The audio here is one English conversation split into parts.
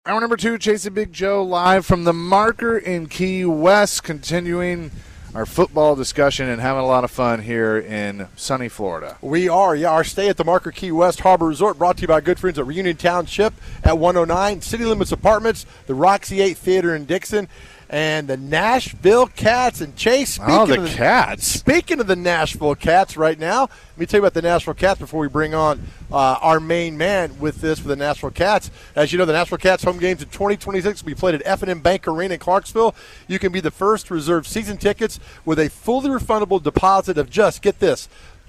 Hour number 2, Chasing Big Joe live from the Marker in Key West, continuing our football discussion and having a lot of fun here in sunny Florida. We are, our stay at the Marker Key West Harbor Resort brought to you by good friends at Reunion Township at 109, City Limits Apartments, the Roxy 8 Theater in Dixon, and the Nashville Cats. And Chase, speaking of the Nashville Cats right now, let me tell you about the Nashville Cats before we bring on our main man with this for the Nashville Cats. As you know, the Nashville Cats home games in 2026 will be played at F&M Bank Arena in Clarksville. You can be the first to reserve season tickets with a fully refundable deposit of just, get this,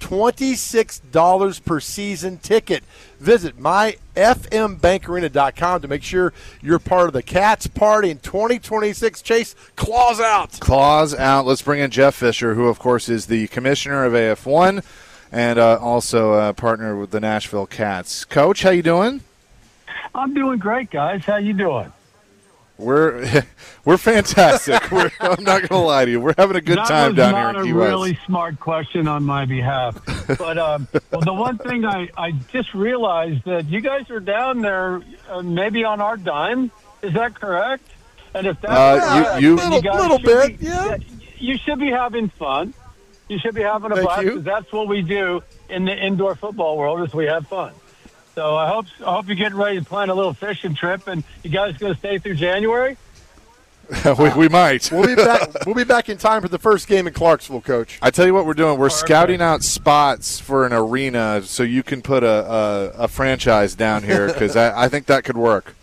$26 per season ticket. Visit myfmbankarena.com to make sure you're part of the Cats party in 2026. Chase, claws out. Claws out. Let's bring in Jeff Fisher, who, of course, is the commissioner of AF1 and also a partner with the Nashville Cats. Coach, how you doing? I'm doing great, guys. How you doing? We're fantastic. I'm not going to lie to you. We're having a good time down here in Key West. That was not a really smart question on my behalf. But well, the one thing I just realized that you guys are down there maybe on our dime. Is that correct? And if that's correct, you little bit, you should be having fun. You should be having a blast because that's what we do in the indoor football world is we have fun. So I hope you're getting ready to plan a little fishing trip, and you guys going to stay through January? we might. We'll be back in time for the first game in Clarksville, Coach. I tell you what we're doing. We're scouting out spots for an arena so you can put a franchise down here because I think that could work.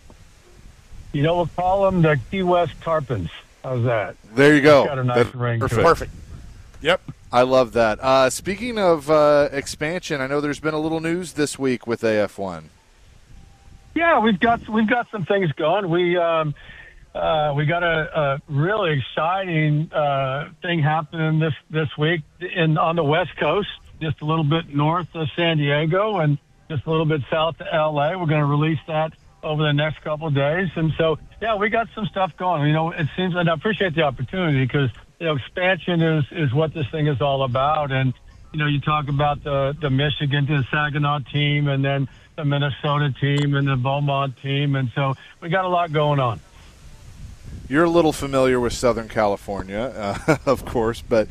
You know, we'll call them the Key West Tarpons. How's that? There you go. Got a nice ring. Perfect. Yep. I love that. Speaking of expansion, I know there's been a little news this week with AF1. Yeah, we've got some things going. We got a really exciting thing happening this week on the West Coast, just a little bit north of San Diego and just a little bit south of LA. We're going to release that over the next couple of days, and so we got some stuff going. You know, it seems, and I appreciate the opportunity because. You know, expansion is what this thing is all about. And, you know, you talk about the Michigan to the Saginaw team and then the Minnesota team and the Beaumont team. And so we got a lot going on. You're a little familiar with Southern California, of course, but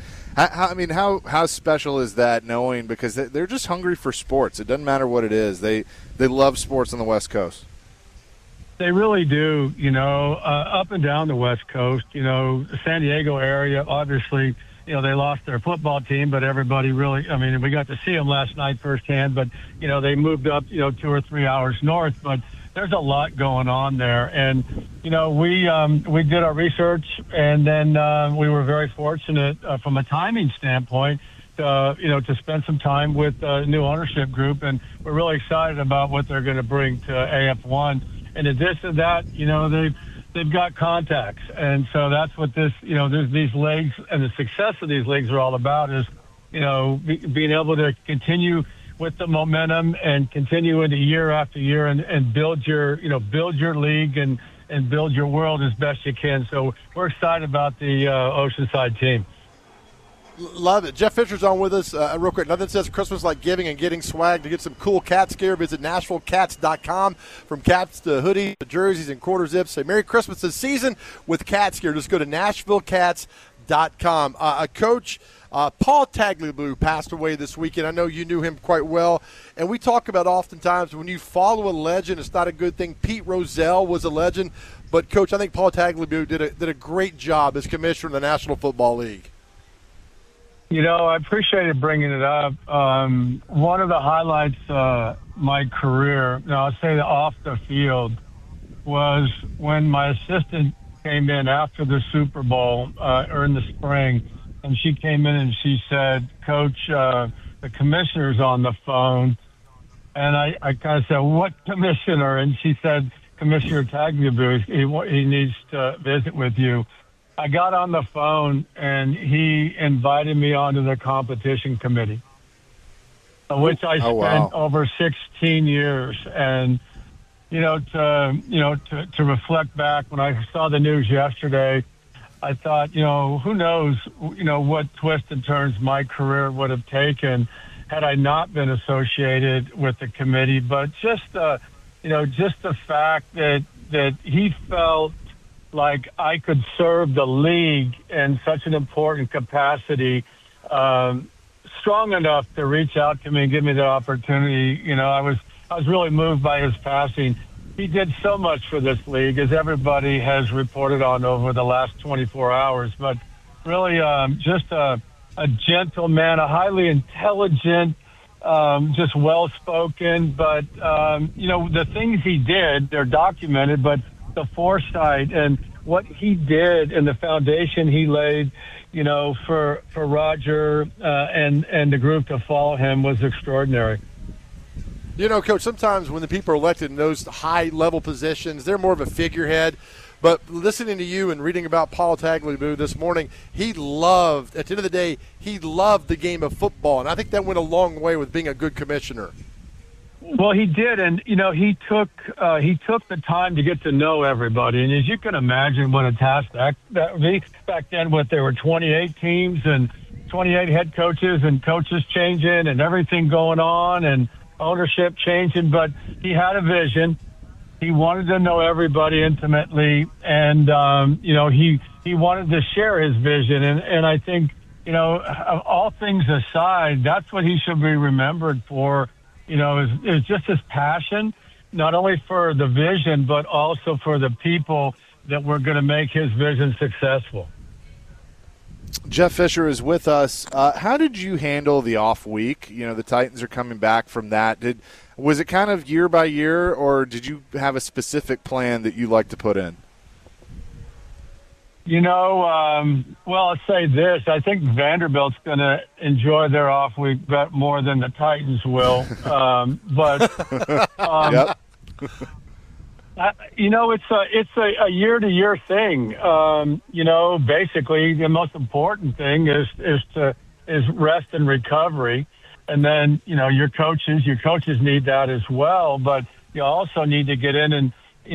how special is that knowing because they're just hungry for sports. It doesn't matter what it is. They love sports on the West Coast. They really do, you know, up and down the West Coast. You know, the San Diego area, obviously, you know, they lost their football team, but everybody really, I mean, we got to see them last night firsthand, but, you know, they moved up, 2 or 3 hours north, but there's a lot going on there. And, you know, we did our research, and then we were very fortunate from a timing standpoint to spend some time with the new ownership group, and we're really excited about what they're going to bring to AF1. In addition to that, you know, they've got contacts. And so that's what there's these leagues and the success of these leagues are all about is, you know, being able to continue with the momentum and continue into year after year and build your league and build your world as best you can. So we're excited about the Oceanside team. Love it. Jeff Fisher's on with us. Real quick, nothing says Christmas like giving and getting swag. To get some cool Cats gear, visit NashvilleCats.com. From caps to hoodies to jerseys and quarter zips. Say Merry Christmas this season with Cats gear. Just go to NashvilleCats.com. Coach, Paul Tagliabue passed away this weekend. I know you knew him quite well. And we talk about oftentimes when you follow a legend, it's not a good thing. Pete Rozelle was a legend. But, Coach, I think Paul Tagliabue did a great job as commissioner of the National Football League. You know, I appreciated bringing it up. One of the highlights my career, I'll say off the field, was when my assistant came in after the Super Bowl or in the spring, and she came in and she said, Coach, the commissioner's on the phone. And I kind of said, what commissioner? And she said, Commissioner Tagliabue, he needs to visit with you. I got on the phone, and he invited me onto the competition committee, which I spent over 16 years. And, to reflect back, when I saw the news yesterday, I thought, who knows, what twists and turns my career would have taken had I not been associated with the committee. But just the fact that, that he felt like I could serve the league in such an important capacity, strong enough to reach out to me and give me the opportunity. You know, I was really moved by his passing. He did so much for this league, as everybody has reported on over the last 24 hours. But really, just a gentle man, a highly intelligent, just well-spoken. But, you know, the things he did, they're documented, but the foresight and what he did and the foundation he laid, you know, for Roger and the group to follow him was extraordinary. You know, Coach, sometimes when the people are elected in those high-level positions, they're more of a figurehead. But listening to you and reading about Paul Tagliabue this morning, he loved, at the end of the day, he loved the game of football. And I think that went a long way with being a good commissioner. Well, he did, and you know he took the time to get to know everybody, and as you can imagine, what a task that would be. Back then, there were 28 teams and 28 head coaches and coaches changing and everything going on and ownership changing. But he had a vision. He wanted to know everybody intimately, and you know he wanted to share his vision. And I think, you know, all things aside, that's what he should be remembered for. You know, is just his passion, not only for the vision, but also for the people that were going to make his vision successful. Jeff Fisher is with us. How did you handle the off week? You know, the Titans are coming back from that. Was it kind of year by year, or did you have a specific plan that you like to put in? You know, well, I'll say this. I think Vanderbilt's going to enjoy their off week more than the Titans will. Yep. You know, it's a year-to-year thing. You know, basically the most important thing is rest and recovery. And then, you know, your coaches need that as well. But you also need to get in and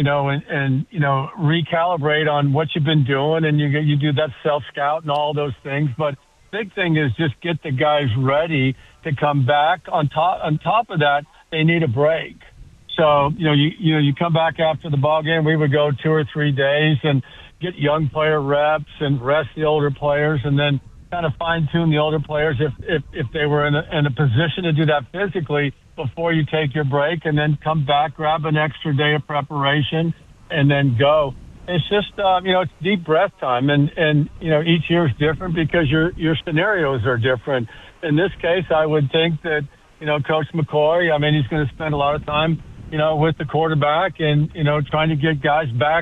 recalibrate on what you've been doing, and you do that self-scout and all those things. But big thing is just get the guys ready to come back. On top of that, they need a break. So, you come back after the ball game, we would go 2 or 3 days and get young player reps and rest the older players, and then kind of fine-tune the older players if they were in a position to do that physically before you take your break, and then come back, grab an extra day of preparation, and then go. It's just, it's deep breath time, and each year is different because your scenarios are different. In this case, I would think that, Coach McCoy, he's going to spend a lot of time, with the quarterback and, trying to get guys back,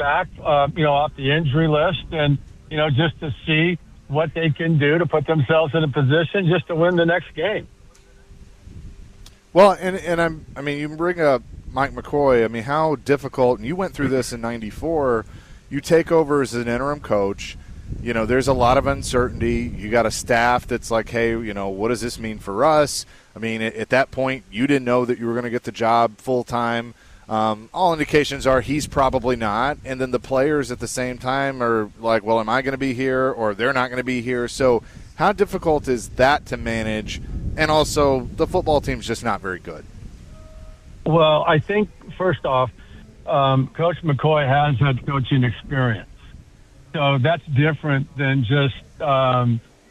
off the injury list and, just to see what they can do to put themselves in a position just to win the next game. Well, you bring up Mike McCoy. How difficult, and you went through this in '94, you take over as an interim coach. There's a lot of uncertainty. You got a staff that's like, hey, what does this mean for us? At that point, you didn't know that you were going to get the job full-time. All indications are he's probably not. And then the players at the same time are like, well, am I going to be here, or they're not going to be here? So how difficult is that to manage? And also, the football team's just not very good. Well, I think, first off, Coach McCoy has had coaching experience. So that's different than just, a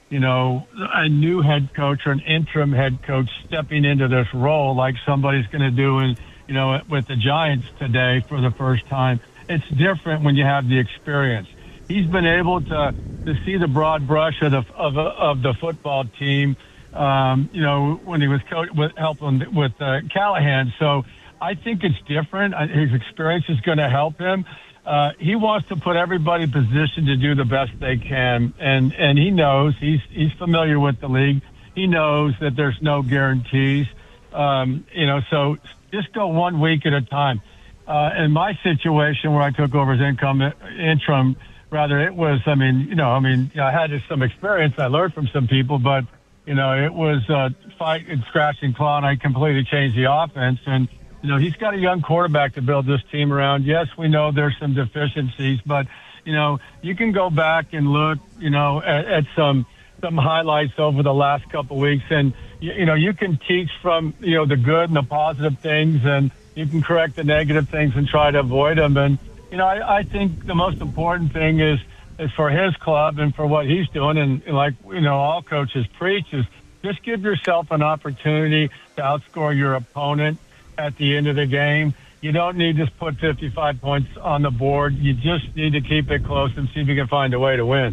new head coach or an interim head coach stepping into this role like somebody's going to do with the Giants today for the first time. It's different when you have the experience. He's been able to see the broad brush of the football team, when he was helping with Callahan. So I think it's different. His experience is going to help him. He wants to put everybody in position to do the best they can, and he knows he's familiar with the league. He knows that there's no guarantees. So just go 1 week at a time. In my situation where I took over as interim, it was, I had some experience. I learned from some people, but it was fight and scratch and claw, and I completely changed the offense. And he's got a young quarterback to build this team around. Yes, we know there's some deficiencies, but, you can go back and look, at some highlights over the last couple of weeks, and, you can teach from, the good and the positive things. And, you can correct the negative things and try to avoid them. And, I think the most important thing is for his club and for what he's doing. And like, all coaches preach is just give yourself an opportunity to outscore your opponent at the end of the game. You don't need to put 55 points on the board. You just need to keep it close and see if you can find a way to win.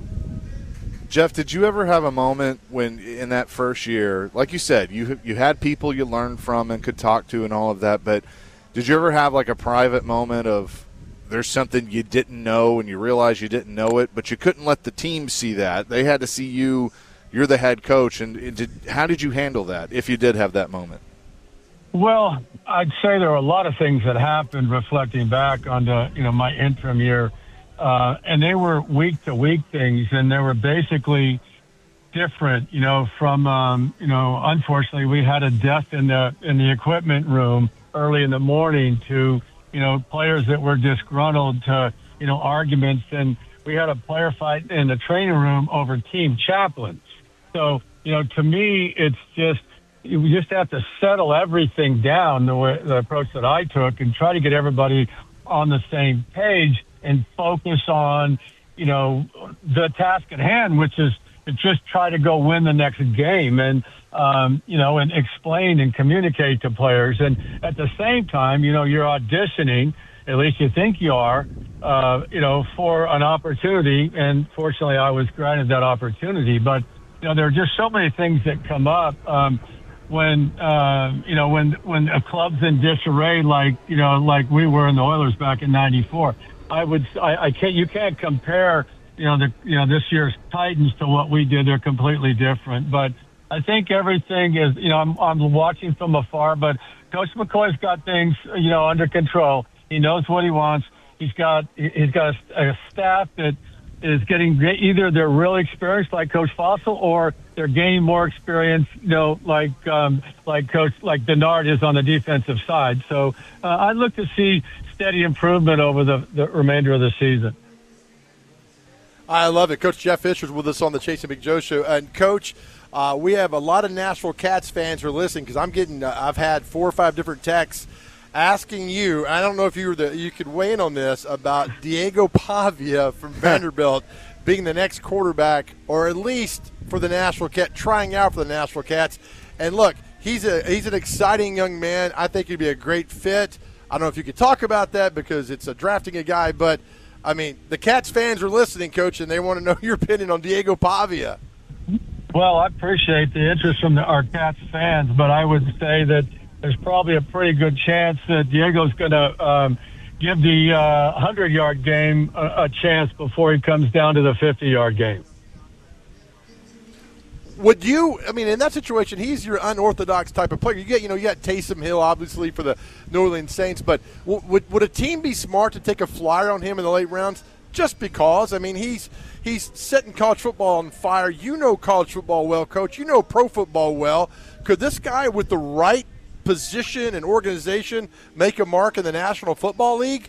Jeff, did you ever have a moment when in that first year, like you said, you had people you learned from and could talk to and all of that, but did you ever have like a private moment of there's something you didn't know and you realized you didn't know it, but you couldn't let the team see that? They had to see you're the head coach. And how did you handle that if you did have that moment? Well, I'd say there were a lot of things that happened reflecting back on my interim year. And they were week-to-week things, and they were basically different, from, unfortunately, we had a death in the equipment room early in the morning to, players that were disgruntled to, arguments. And we had a player fight in the training room over team chaplains. So, to me, it's just, you just have to settle everything down the approach that I took and try to get everybody on the same page and focus on, the task at hand, which is to just try to go win the next game and, and explain and communicate to players. And at the same time, you're auditioning, at least you think you are, for an opportunity. And fortunately, I was granted that opportunity. But, there are just so many things that come up when a club's in disarray, like we were in the Oilers back in '94. You can't compare, this year's Titans to what we did. They're completely different. But I think everything is, I'm watching from afar, but Coach McCoy's got things, under control. He knows what he wants. He's got a staff that is getting either they're really experienced like Coach Fossil or they're gaining more experience, like Denard is on the defensive side. So I look to see steady improvement over the remainder of the season. I love it. Coach Jeff Fisher's with us on the Chasing Big Joe show. And, Coach, we have a lot of Nashville Cats fans who are listening because I've had 4 or 5 different texts asking you, I don't know if you could weigh in on this, about Diego Pavia from Vanderbilt being the next quarterback, or at least for the Nashville Cats, trying out for the Nashville Cats. And look, he's an exciting young man. I think he'd be a great fit. I don't know if you could talk about that because it's drafting a guy, but I mean, the Cats fans are listening, Coach, and they want to know your opinion on Diego Pavia. Well, I appreciate the interest from our Cats fans, but I would say that there's probably a pretty good chance that Diego's going to give the 100-yard game a chance before he comes down to the 50-yard game. Would you, in that situation, he's your unorthodox type of player. You got Taysom Hill, obviously, for the New Orleans Saints, but would a team be smart to take a flyer on him in the late rounds just because? He's setting college football on fire. You know college football well, Coach. You know pro football well. Could this guy with the right position and organization make a mark in the National Football League?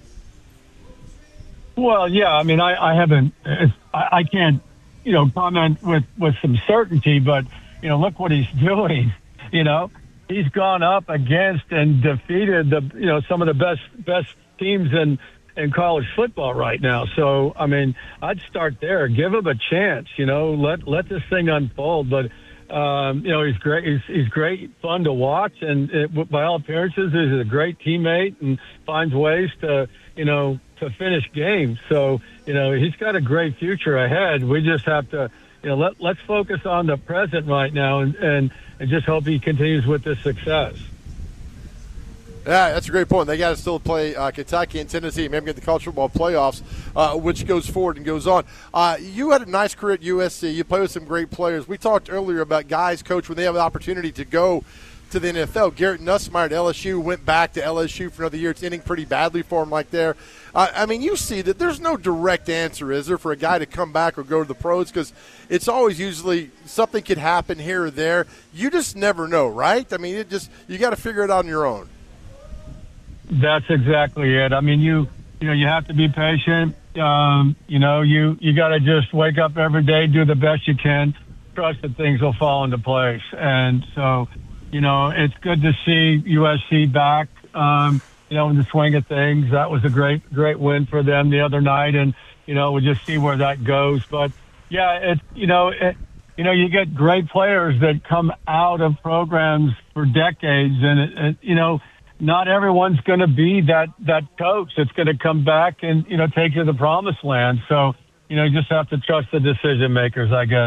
Well, yeah. I haven't. I can't, comment with some certainty. But look what he's doing. He's gone up against and defeated some of the best teams in college football right now. So I'd start there. Give him a chance. Let this thing unfold. But he's great. He's great fun to watch, and by all appearances, he's a great teammate and finds ways to finish games. So he's got a great future ahead. We just have to let's focus on the present right now and just hope he continues with this success. Yeah, that's a great point. They got to still play Kentucky and Tennessee, maybe get the college football playoffs, which goes forward and goes on. You had a nice career at USC. You played with some great players. We talked earlier about guys, Coach, when they have the opportunity to go to the NFL. Garrett Nussmeier at LSU went back to LSU for another year. It's ending pretty badly for him like there. You see that there's no direct answer, is there, for a guy to come back or go to the pros? Because it's always usually something could happen here or there. You just never know, right? You got to figure it out on your own. That's exactly it. You have to be patient. You got to just wake up every day, do the best you can, trust that things will fall into place. And so, it's good to see USC back In the swing of things. That was a great win for them the other night, and we'll just see where that goes. But yeah, you get great players that come out of programs for decades, and not everyone's going to be that coach that's going to come back and take you to the promised land. So you just have to trust the decision makers, I guess.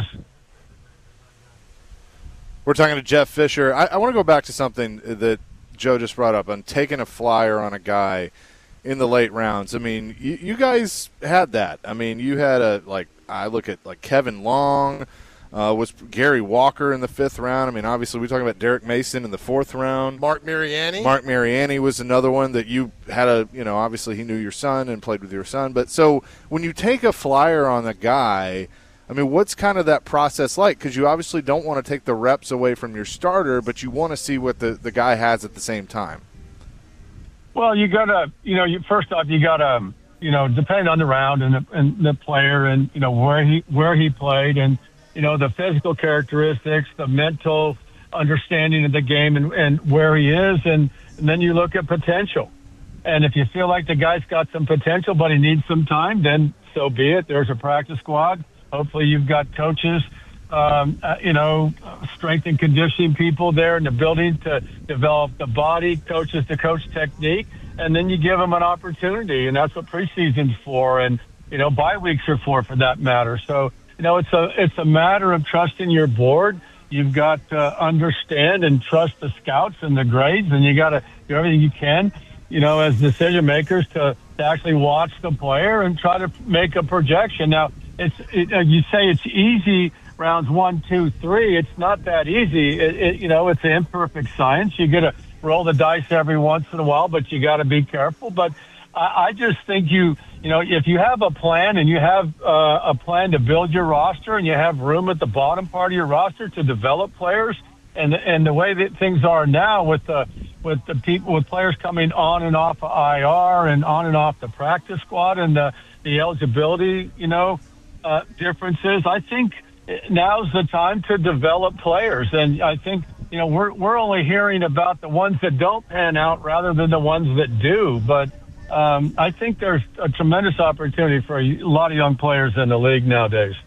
We're talking to Jeff Fisher. I want to go back to something that Joe just brought up on taking a flyer on a guy in the late rounds. I mean, you guys had that. I mean, you had I look at Kevin Long, was Gary Walker in the 5th round. I mean, obviously we're talking about Derek Mason in the 4th round. Mark Mariani was another one that you had obviously he knew your son and played with your son. But so when you take a flyer on a guy, I mean, what's kind of that process like? Because you obviously don't want to take the reps away from your starter, but you want to see what the guy has at the same time. Well, you got to, first off, you got to, depending on the round and the player and, where he played and, the physical characteristics, the mental understanding of the game and where he is. And then you look at potential. And if you feel like the guy's got some potential, but he needs some time, then so be it. There's a practice squad. Hopefully you've got coaches, strength and conditioning people there in the building to develop the body, coaches to coach technique, and then you give them an opportunity, and that's what preseason's for, and, bye weeks are for that matter. So, it's a matter of trusting your board. You've got to understand and trust the scouts and the grades, and you got to do everything you can, as decision makers to actually watch the player and try to make a projection. Now, you say it's easy rounds 1, 2, 3. It's not that easy. It's an imperfect science. You got to roll the dice every once in a while, but you got to be careful. But I just think if you have a plan and you have a plan to build your roster and you have room at the bottom part of your roster to develop players, and the way that things are now with the players coming on and off of IR and on and off the practice squad and the eligibility, differences. I think now's the time to develop players, and I think we're only hearing about the ones that don't pan out rather than the ones that do. But I think there's a tremendous opportunity for a lot of young players in the league nowadays.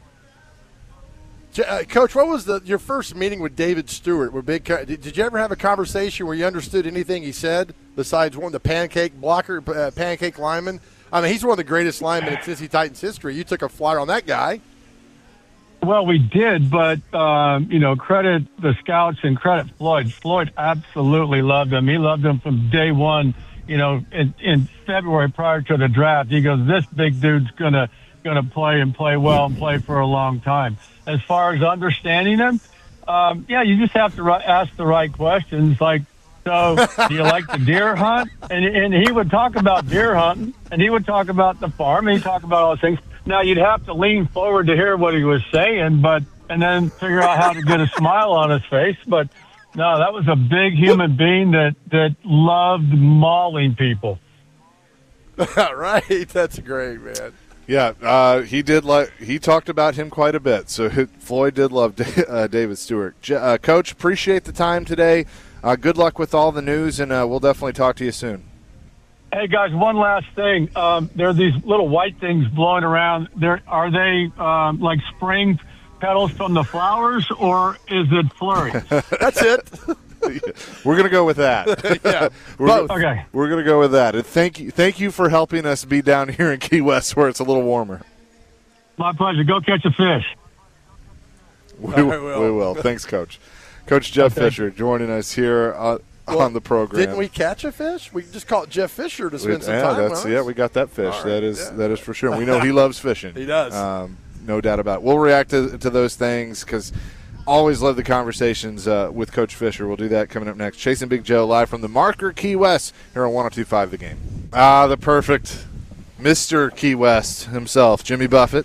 Coach, what was your first meeting with David Stewart? Did you ever have a conversation where you understood anything he said besides one of the pancake lineman? I mean, he's one of the greatest linemen in Tennessee Titans history. You took a flyer on that guy. Well, we did, but, credit the scouts and credit Floyd. Floyd absolutely loved him. He loved him from day one, in February prior to the draft. He goes, this big dude's going to play and play well and play for a long time. As far as understanding him, you just have to ask the right questions, like, so do you like the deer hunt? And he would talk about deer hunting, and he would talk about the farm, and he'd talk about all those things. Now, you'd have to lean forward to hear what he was saying, and then figure out how to get a smile on his face. But, no, that was a big human being that loved mauling people. Right. That's great, man. Yeah, he talked about him quite a bit. So Floyd did love David Stewart. Coach, appreciate the time today. Good luck with all the news, and we'll definitely talk to you soon. Hey, guys, one last thing. There are these little white things blowing around. Are they like spring petals from the flowers, or is it flurry? That's it. We're going to go with that. Yeah, okay. We're going to go with that. And thank you for helping us be down here in Key West where it's a little warmer. My pleasure. Go catch a fish. We will. Thanks, Coach. Coach Jeff Fisher joining us here on the program. Didn't we catch a fish? We just called Jeff Fisher to spend some time with us. Yeah, we got that fish. Right. That is for sure. We know he loves fishing. He does. No doubt about it. We'll react to those things because always love the conversations with Coach Fisher. We'll do that coming up next. Chasing Big Joe live from the Marker Key West here on 102.5 The Game. The perfect Mr. Key West himself, Jimmy Buffett,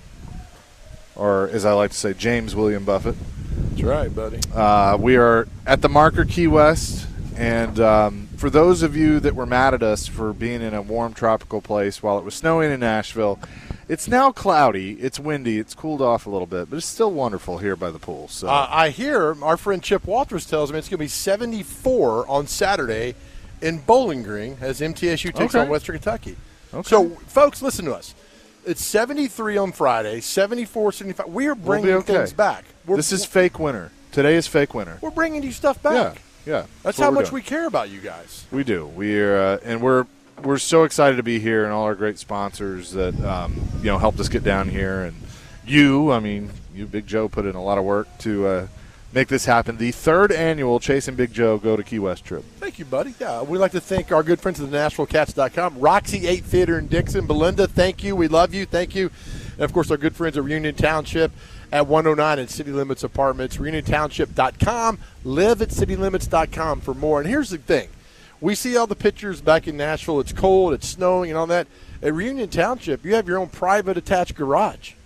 or as I like to say, James William Buffett. That's right, buddy. We are at the Marker Key West, and for those of you that were mad at us for being in a warm tropical place while it was snowing in Nashville, it's now cloudy, it's windy, it's cooled off a little bit, but it's still wonderful here by the pool. So I hear our friend Chip Walters tells me it's going to be 74 on Saturday in Bowling Green as MTSU takes on Western Kentucky. Okay. So, folks, listen to us. It's 73 on Friday, 74, 75. We are bringing things back. This is fake winter. Today is fake winter. We're bringing you stuff back. Yeah. That's how much we care about you guys. We do. We're so excited to be here, and all our great sponsors that helped us get down here, and you, Big Joe, put in a lot of work to make this happen. The 3rd annual Chasing Big Joe Go to Key West trip. Thank you, buddy. Yeah, we'd like to thank our good friends at the NashvilleCats.com, Roxy 8 Theater in Dixon. Belinda, thank you. We love you. Thank you. And, of course, our good friends at Reunion Township at 109 and City Limits Apartments, ReunionTownship.com. Live at CityLimits.com for more. And here's the thing. We see all the pictures back in Nashville. It's cold, it's snowing, and all that. At Reunion Township, you have your own private attached garage.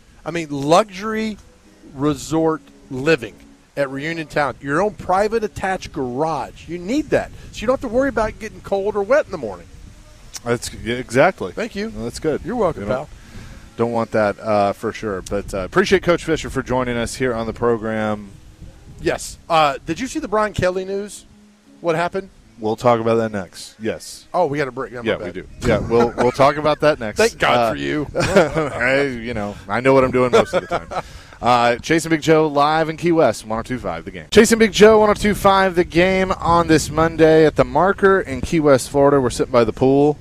Luxury resort living at Reunion Town. Your own private attached garage. You need that. So you don't have to worry about getting cold or wet in the morning. Exactly. Thank you. Well, that's good. You're welcome, pal. Don't want that for sure. But appreciate Coach Fisher for joining us here on the program. Yes. Did you see the Brian Kelly news? What happened? We'll talk about that next. Yes. Oh, we got a break. Yeah, we do. Yeah, we'll talk about that next. Thank God for you. I know what I'm doing most of the time. Chasing Big Joe live in Key West, 102.5 The Game. Chasing Big Joe, 102.5 The Game on this Monday at the Marker in Key West, Florida. We're sitting by the pool,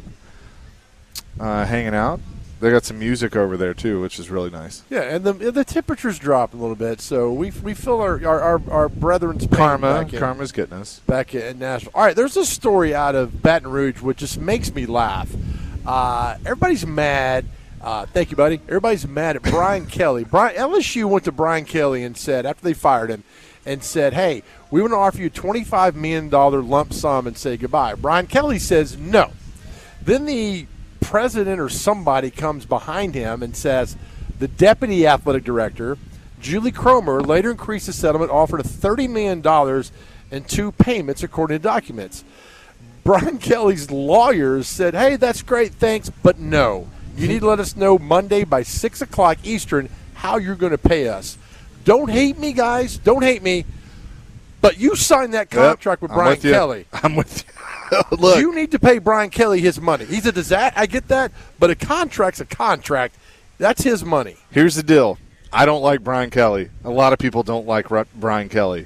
hanging out. They got some music over there too, which is really nice. Yeah, and the temperatures dropped a little bit, so we feel our brethren's pain Karma's getting us back in Nashville. All right, there's a story out of Baton Rouge which just makes me laugh. Everybody's mad. Thank you, buddy. Everybody's mad at Brian Kelly. LSU went to Brian Kelly and said, after they fired him, and said, hey, we want to offer you a $25 million lump sum and say goodbye. Brian Kelly says no. Then the president or somebody comes behind him and says the deputy athletic director, Julie Cromer, later increased the settlement, offered a $30 million in 2 payments, according to documents. Brian Kelly's lawyers said, hey, that's great, thanks, but no. You need to let us know Monday by 6 o'clock Eastern how you're going to pay us. Don't hate me, guys. Don't hate me. But you signed that contract with Brian Kelly. I'm with you. Look. You need to pay Brian Kelly his money. He's a disaster. I get that. But a contract's a contract. That's his money. Here's the deal. I don't like Brian Kelly. A lot of people don't like Brian Kelly.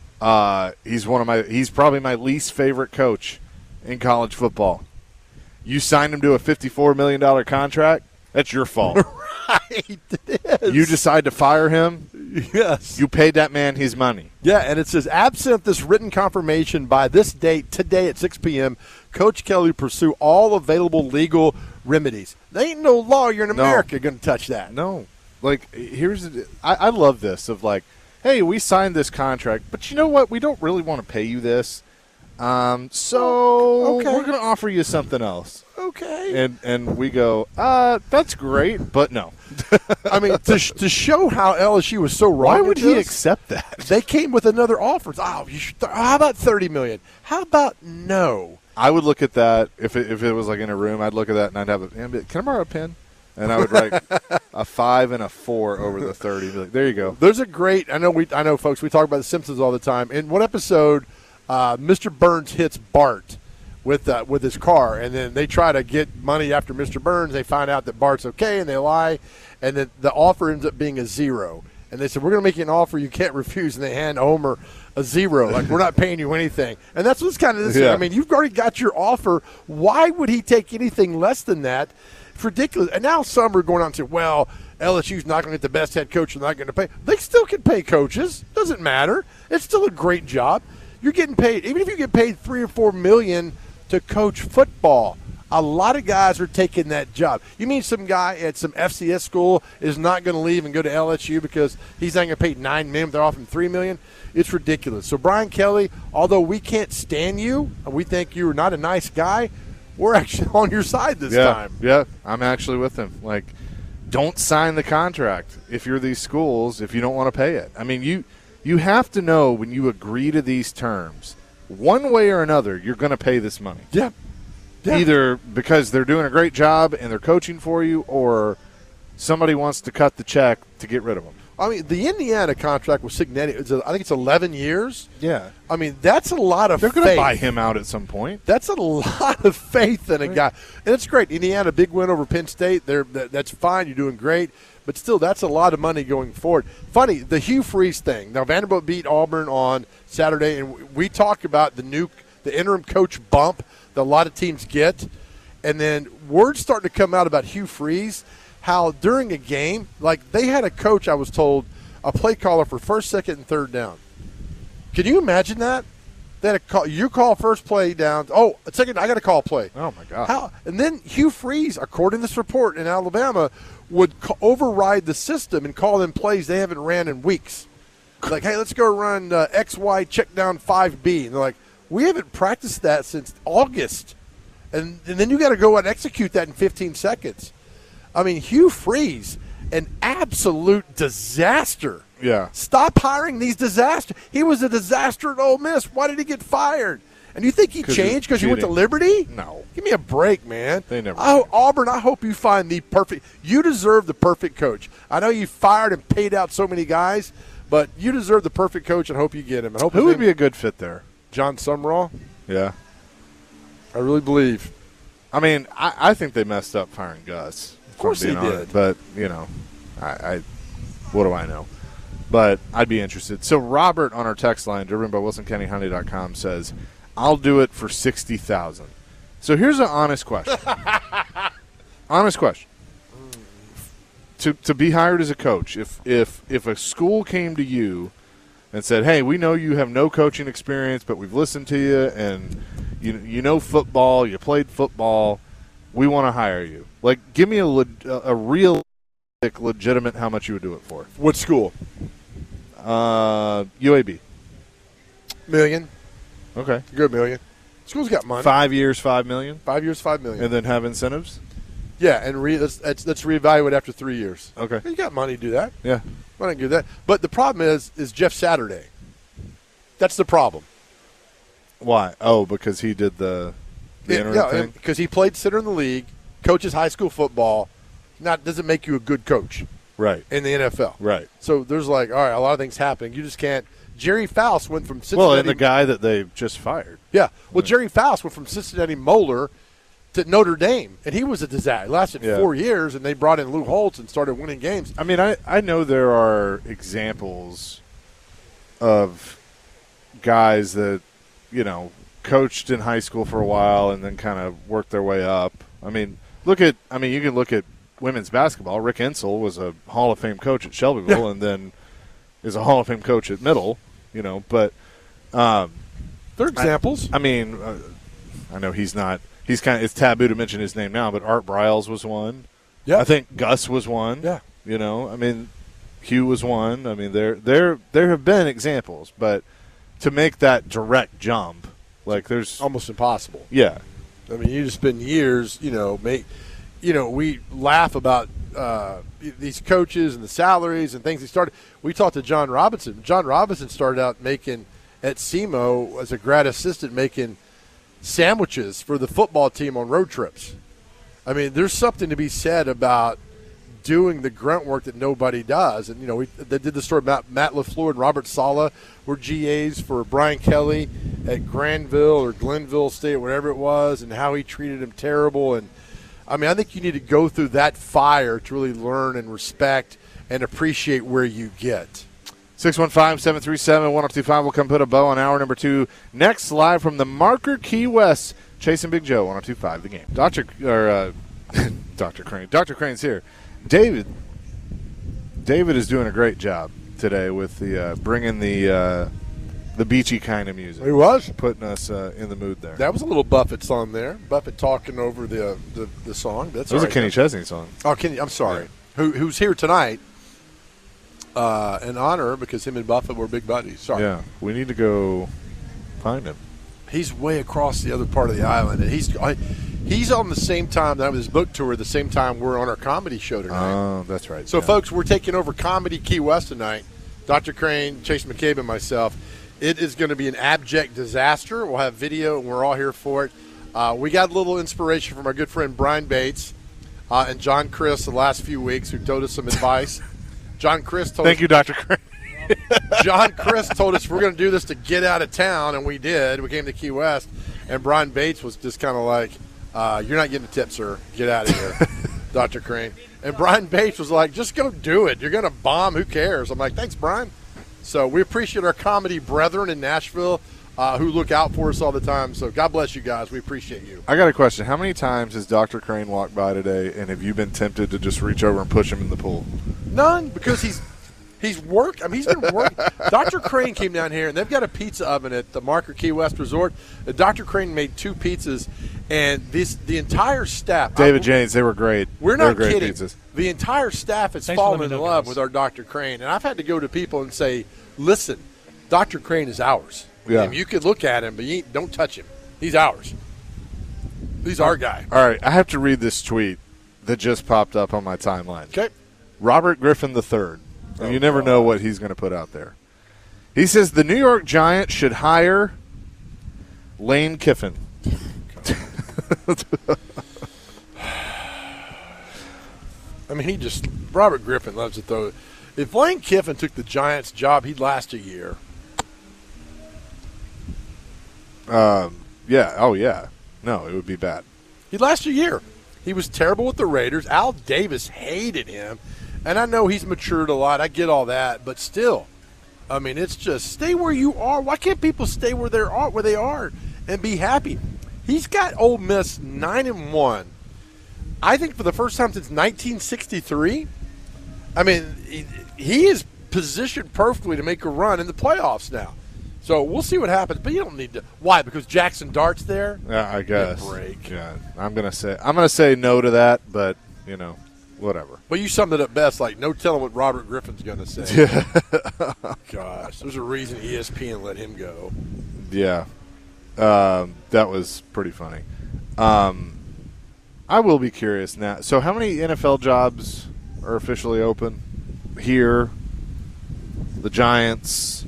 He's probably my least favorite coach in college football. You signed him to a $54 million contract. That's your fault. Right. It is. You decide to fire him. Yes. You paid that man his money. Yeah, and it says, absent this written confirmation by this date, today at 6 p.m., Coach Kelly will pursue all available legal remedies. There ain't no lawyer in America going to touch that. No. I love this of hey, we signed this contract, but you know what? We don't really want to pay you this. So okay. We're going to offer you something else. Okay. And we go, that's great, but no. To show how LSU was so wrong. Why would he accept that? They came with another offer. Oh, how about $30 million? How about no? I would look at that if it was in a room. I'd look at that and I'd have can I borrow a pen? And I would write a 5 and a 4 over the 30. There you go. There's a great. I know, folks. We talk about the Simpsons all the time. In one episode, Mr. Burns hits Bart with his car, and then they try to get money after Mr. Burns. They find out that Bart's okay, and they lie, and then the offer ends up being a 0. And they said, we're going to make you an offer you can't refuse, and they hand Homer a 0. We're not paying you anything. And that's what's kind of this. Yeah. You've already got your offer. Why would he take anything less than that? It's ridiculous. And now some are going on and say, well, LSU's not going to get the best head coach. They're not going to pay. They still can pay coaches. Doesn't matter. It's still a great job. You're getting paid. Even if you get paid $3 or $4 million to coach football, a lot of guys are taking that job. You mean some guy at some FCS school is not going to leave and go to LSU because he's not going to pay $9 million, they're offering $3 million? It's ridiculous. So Brian Kelly, although we can't stand you and we think you're not a nice guy, we're actually on your side this time. Yeah, I'm actually with him. Don't sign the contract if you're these schools if you don't want to pay it. You have to know when you agree to these terms, one way or another, you're going to pay this money. Yeah. Either because they're doing a great job and they're coaching for you, or somebody wants to cut the check to get rid of them. I mean, the Indiana contract with Cignetti, I think it's 11 years. Yeah. I mean, that's a lot of They're faith. going to buy him out at some point. That's a lot of faith in a guy. And it's great. Indiana, big win over Penn State. That's fine. You're doing great. But still, that's a lot of money going forward. Funny, the Hugh Freeze thing. Now, Vanderbilt beat Auburn on Saturday, and we talked about the interim coach bump that a lot of teams get. And then word's starting to come out about Hugh Freeze, how during a game, like they had a coach, I was told, a play caller for first, second, and third down. Can you imagine that? They had a call, you call first play down. Oh, second, I got to call a play. Oh, my God. How? And then Hugh Freeze, according to this report in Alabama, would override the system and call them plays they haven't ran in weeks. Like, hey, let's go run XY check down 5B. And they're like, we haven't practiced that since August. And then you got to go and execute that in 15 seconds. I mean, Hugh Freeze, an absolute disaster. Yeah. Stop hiring these disasters. He was a disaster at Ole Miss. Why did he get fired? And you think he changed because you went to Liberty? No. Give me a break, man. They never Oh, did. Auburn, I hope you find the perfect – you deserve the perfect coach. I know you fired and paid out so many guys, but you deserve the perfect coach and hope you get him. I hope Who would be a good fit there? John Sumrall? Yeah. I really believe. I mean, I think they messed up firing Gus. Of course they did. But, you know, I what do I know? But I'd be interested. So Robert on our text line, driven by WilsonCountyHonda.com, says, I'll do it for $60,000. So here's an honest question. Honest question. To be hired as a coach, if a school came to you and said, hey, we know you have no coaching experience, but we've listened to you and you know football, you played football, we want to hire you. Like, give me a real legitimate how much you would do it for. What school? UAB. Million. Okay. Good million. School's got money. 5 years, $5 million? 5 years, $5 million. And then have incentives? Yeah, and let's reevaluate after 3 years. Okay. You got money to do that. Yeah. Money to do that. But the problem is Jeff Saturday. That's the problem. Why? Oh, because he did the interim thing? Because he played center in the league, coaches high school football. Doesn't make you a good coach. Right. In the NFL. Right. So there's like, all right, a lot of things happening. You just can't. Jerry Faust went from Cincinnati. Well, and the guy that they just fired. Yeah. Well, Jerry Faust went from Cincinnati Moeller to Notre Dame, and he was a disaster. It lasted 4 years, and they brought in Lou Holtz and started winning games. I mean, I know there are examples of guys that, you know, coached in high school for a while and then kind of worked their way up. I mean, you can look at women's basketball. Rick Insell was a Hall of Fame coach at Shelbyville and then is a Hall of Fame coach at Middle, you know, but they're examples. I mean, I know he's not – it's taboo to mention his name now, but Art Briles was one. Yeah. I think Gus was one. Yeah. You know, I mean, Hugh was one. I mean, there have been examples, but to make that direct jump, like there's – almost impossible. Yeah. I mean, you just spend years, we laugh about these coaches and the salaries and things. We talked to John Robinson. John Robinson started out making at SEMO as a grad assistant making sandwiches for the football team on road trips. I mean, there's something to be said about doing the grunt work that nobody does. And, they did the story about Matt LaFleur and Robert Saleh were GAs for Brian Kelly at Granville or Glenville State, whatever it was, and how he treated him terrible. And, I mean, I think you need to go through that fire to really learn and respect and appreciate where you get. 615-737-1025. We'll come put a bow on hour number 2. Next, live from the Marker Key West, Chasing Big Joe, 1025 The Game. Dr. Crane. Dr. Crane's here. David is doing a great job today with the bringing the beachy kind of music. He was putting us in the mood there. That was a little Buffett song there. Buffett talking over the song. That's it was a Kenny Chesney song. Oh, Kenny, I'm sorry. Yeah. Who's here tonight in honor because him and Buffett were big buddies. Sorry. Yeah, we need to go find him. He's way across the other part of the island, and he's on the same time that I'm his book tour. The same time we're on our comedy show tonight. Oh, that's right. So, folks, we're taking over Comedy Key West tonight. Dr. Crane, Chase McCabe, and myself. It is going to be an abject disaster. We'll have video, and we're all here for it. We got a little inspiration from our good friend Brian Bates and John Chris the last few weeks, who told us some advice John Chris told Thank us, you, Dr. Crane. John Chris told us we're going to do this to get out of town, and we did. We came to Key West, and Brian Bates was just kind of like, you're not getting a tip, sir. Get out of here, Dr. Crane. And Brian Bates was like, just go do it. You're going to bomb. Who cares? I'm like, thanks, Brian. So we appreciate our comedy brethren in Nashville who look out for us all the time. So God bless you guys. We appreciate you. I got a question. How many times has Dr. Crane walked by today, and have you been tempted to just reach over and push him in the pool? None, because he's worked. I mean, he's been working. Dr. Crane came down here, and they've got a pizza oven at the Marker Key West Resort. Dr. Crane made 2 pizzas, and the entire staff. David James, they were great. We're They were not great kidding. pizzas. The entire staff has Thanks for fallen letting in me know, love guys. with our Dr. Crane, and I've had to go to people and say, listen, Dr. Crane is ours. Yeah. And you could look at him, but don't touch him. He's ours. He's our guy. All right, I have to read this tweet that just popped up on my timeline. Okay. Robert Griffin III. And you never know what he's going to put out there. He says the New York Giants should hire Lane Kiffin. I mean, Robert Griffin loves to throw. If Lane Kiffin took the Giants' job, he'd last a year. Yeah. Oh, yeah. No, it would be bad. He'd last a year. He was terrible with the Raiders. Al Davis hated him. And I know he's matured a lot. I get all that. But still, I mean, it's just stay where you are. Why can't people stay where they are and be happy? He's got Ole Miss 9-1. I think for the first time since 1963. I mean, he is positioned perfectly to make a run in the playoffs now. So we'll see what happens. But you don't need to. Why? Because Jackson Dart's there? Yeah, I guess. Give a break. Yeah, I'm gonna say no to that, but whatever. Well, you summed it up best. Like, no telling what Robert Griffin's going to say. Gosh, there's a reason ESPN let him go. Yeah, that was pretty funny. I will be curious now. So, how many NFL jobs are officially open here? The Giants.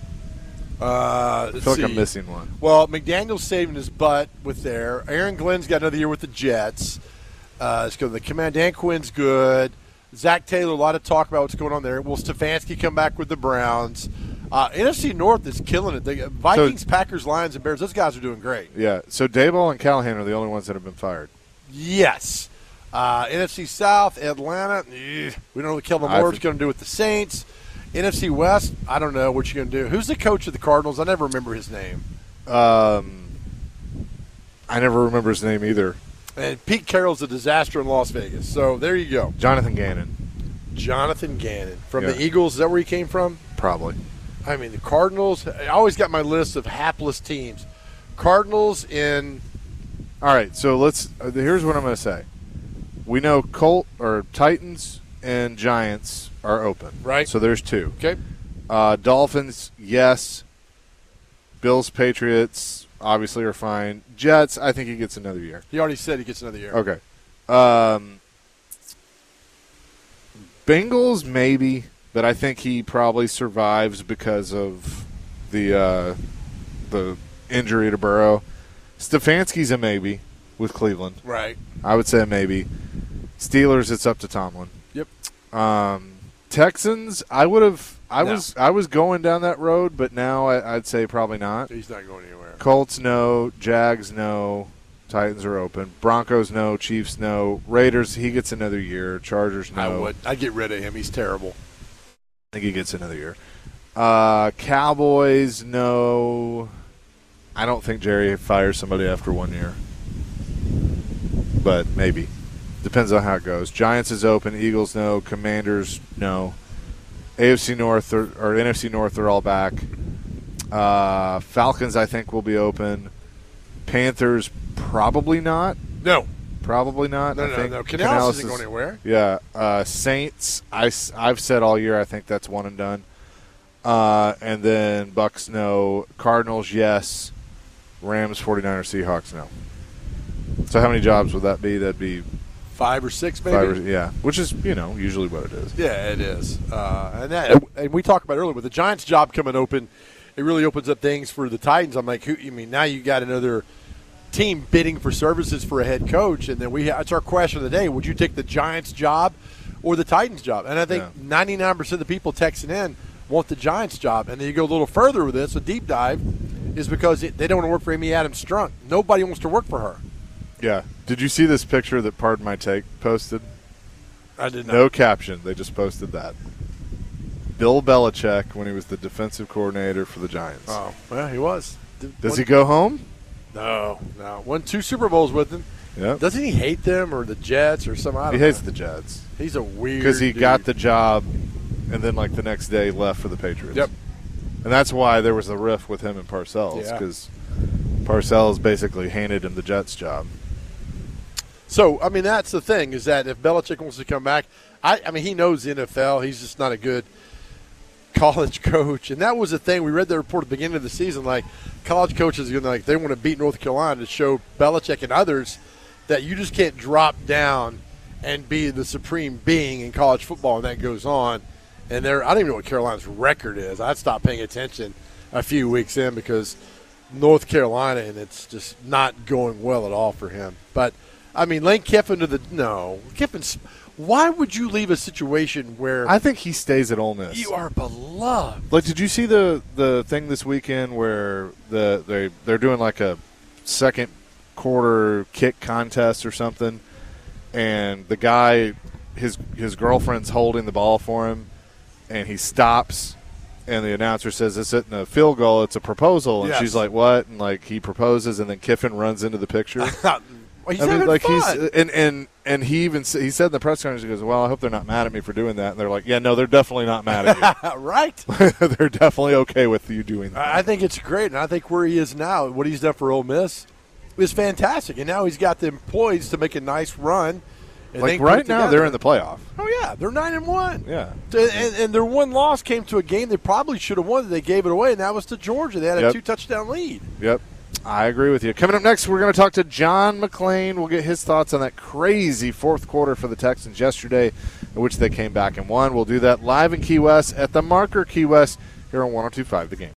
I feel like I'm missing one. Well, McDaniel's saving his butt with there. Aaron Glenn's got another year with the Jets. Let's go. The Command. Dan Quinn's good. Zach Taylor, a lot of talk about what's going on there. Will Stefanski come back with the Browns? NFC North is killing it. The Vikings, Packers, Lions, and Bears, those guys are doing great. Yeah, so Daboll and Callahan are the only ones that have been fired. Yes. NFC South, Atlanta, we don't know what Kellen Moore's going to do with the Saints. NFC West, I don't know what you're going to do. Who's the coach of the Cardinals? I never remember his name. I never remember his name either. And Pete Carroll's a disaster in Las Vegas. So there you go. Jonathan Gannon. Jonathan Gannon. From Yeah. the Eagles, is that where he came from? Probably. I mean, the Cardinals, I always got my list of hapless teams. Cardinals in – All right, so here's what I'm going to say. We know Titans and Giants are open. Right. So there's 2. okay. Dolphins, yes. Bills, Patriots, obviously are fine. Jets, I think he gets another year. He already said he gets another year. Okay. Bengals, maybe, but I think he probably survives because of the injury to Burrow. Stefanski's a maybe with Cleveland. Right. I would say a maybe. Steelers, it's up to Tomlin. Yep. Texans, I was going down that road, but now I'd say probably not. He's not going anywhere. Colts, no. Jags, no. Titans are open. Broncos, no. Chiefs, no. Raiders, he gets another year. Chargers, no. I'd get rid of him. He's terrible. I think he gets another year. Cowboys, no. I don't think Jerry fires somebody after 1 year. But maybe. Depends on how it goes. Giants is open. Eagles, no. Commanders, no. AFC North or NFC North are all back. Falcons, I think, will be open. Panthers, probably not. No. Probably not. No. Canales isn't going anywhere. Yeah. Saints, I've said all year I think that's one and done. And then Bucks, no. Cardinals, yes. Rams, 49ers, Seahawks, no. So how many jobs would that be? That'd be 5 or 6 maybe. yeah, which is usually what it is. Yeah, it is. And we talked about earlier with the Giants' job coming open, it really opens up things for the Titans. I'm like, now you got another team bidding for services for a head coach, and then it's our question of the day: would you take the Giants' job or the Titans job. And I think 99% of the people texting in want the Giants job. And then you go a little further with this, a deep dive, is because they don't want to work for Amy Adams Strunk. Nobody wants to work for her. Yeah. Did you see this picture that Pardon My Take posted? I did not. No caption. They just posted that. Bill Belichick when he was the defensive coordinator for the Giants. Oh, well, he was. Does he go home? No. Won 2 Super Bowls with them. Yeah. Doesn't he hate them or the Jets or some? He hates the Jets. He's a weird because he dude. got the job, and then like the next day left for the Patriots. Yep. And that's why there was a riff with him and Parcells, because Parcells basically handed him the Jets job. So, I mean, that's the thing, is that if Belichick wants to come back, I mean, he knows the NFL. He's just not a good college coach. And that was the thing. We read the report at the beginning of the season, like, college coaches, they want to beat North Carolina to show Belichick and others that you just can't drop down and be the supreme being in college football, and that goes on. And I don't even know what Carolina's record is. I stopped paying attention a few weeks in because North Carolina, and it's just not going well at all for him. But, I mean, Lane Kiffin Kiffin's – why would you leave a situation where – I think he stays at Ole Miss. You are beloved. Like, did you see the thing this weekend where they're doing like a second quarter kick contest or something, and the guy, his girlfriend's holding the ball for him, and he stops, and the announcer says, "This isn't a field goal, it's a proposal." And she's like, "What?" And like he proposes, and then Kiffin runs into the picture. He's having fun. And he even he said in the press conference, he goes, "Well, I hope they're not mad at me for doing that." And they're like, "Yeah, no, they're definitely not mad at you." Right. They're definitely okay with you doing that. I think it's great, and I think where he is now, what he's done for Ole Miss, is fantastic. And now he's got them poised to make a nice run. And like right now, they're in the playoff. Oh yeah, they're 9-1. Yeah, and their one loss came to a game they probably should have won. They gave it away, and that was to Georgia. They had a 2-touchdown lead. Yep. I agree with you. Coming up next, we're going to talk to John McClain. We'll get his thoughts on that crazy fourth quarter for the Texans yesterday, in which they came back and won. We'll do that live in Key West at the Marker Key West here on 102.5 The Game.